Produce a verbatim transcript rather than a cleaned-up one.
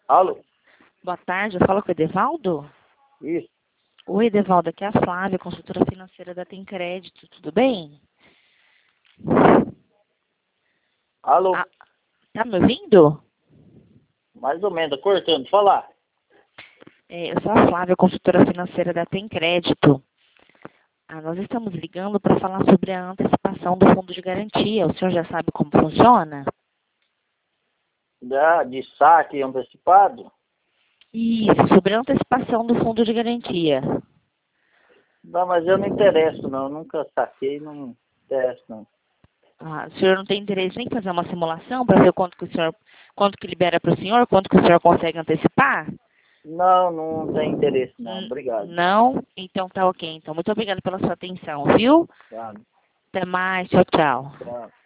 Alô? Boa tarde, eu falo com o Edevaldo? Isso. Oi, Edevaldo, aqui é a Flávia, consultora financeira da Tem Crédito, tudo bem? Alô? Ah, tá me ouvindo? Mais ou menos, cortando. Falar. É, eu sou a Flávia, consultora financeira da Tem Crédito. Ah, nós estamos ligando para falar sobre a antecipação do fundo de garantia. O senhor já sabe como funciona? Da, de saque antecipado? Isso, sobre a antecipação do fundo de garantia. Não, mas eu não interesso, não. Eu nunca saquei, não interesso, não. Ah, o senhor não tem interesse em fazer uma simulação para ver quanto que o senhor, quanto que libera para o senhor, quanto que o senhor consegue antecipar? Não, não tem interesse, não. N- Obrigado. Não? Então tá ok. Então, muito obrigada pela sua atenção, viu? Tá, Até mais. Tchau, tchau. tá.